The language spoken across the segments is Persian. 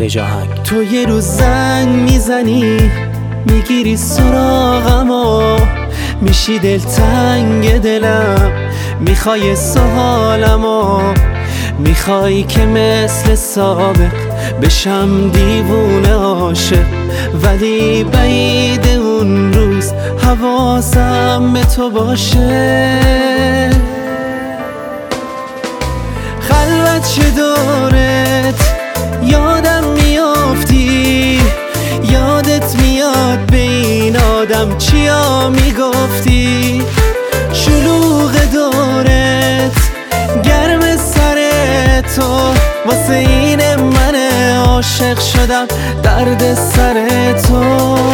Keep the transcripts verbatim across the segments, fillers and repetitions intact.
بجاهنگ. تو یه روز زنگ میزنی میگیری سراغمو، میشی دلتنگ دلم، میخوای سوالمو، میخوای که مثل سابق بشم دیوونه عاشق، ولی بعید اون روز حواسم به تو باشه. خلوت چه دورت یادم میافتی، یادت میاد به این آدم چیا میگفتی، شلوغ دورت گرم سر تو، واسه این من عاشق شدم درد سر تو.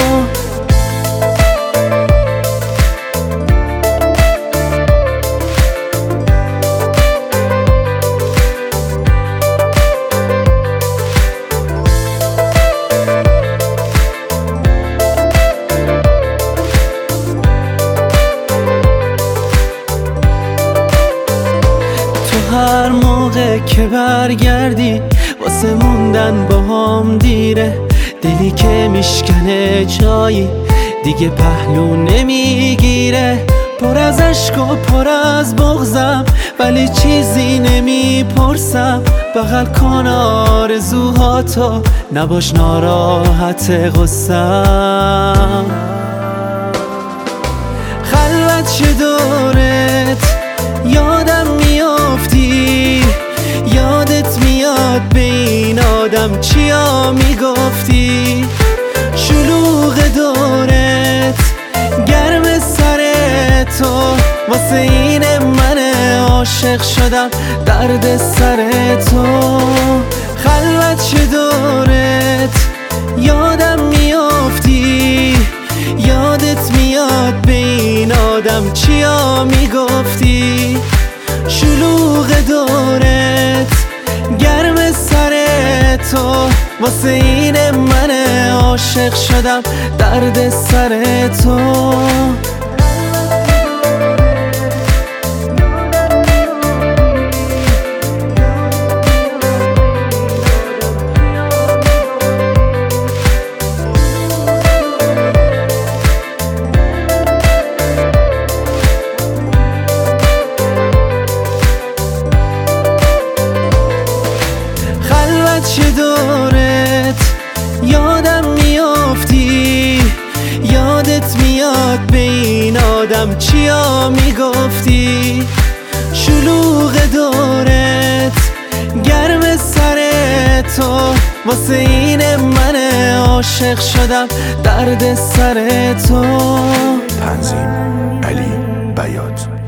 هر موقع که برگردی واسه موندن با هم دیره، دلی که میشکنه جایی دیگه پهلو نمیگیره، پر از عشق و پر از بغضم ولی چیزی نمیپرسم، بغل کن آرزوهاتو نباش ناراحت غصم. خلوت چه دورت یادم میافتی، یادت میاد به این آدم چیا میگفتی، شلوغ دورت گرم سر تو، واسه این من عاشق شدم درد سر تو. خلوت چه دورت یادم میافتی، یادت میاد به این آدم چیا میگفتی، شلوغ دورت گرم سر تو، واسه این من عاشق شدم درد سر تو. چه دورت یادم میافتی، یادت میاد به این آدم چیا میگفتی، شلوغ دورت گرم سر تو، واسه این من عاشق شدم درد سر تو. تنظیم علی بیات.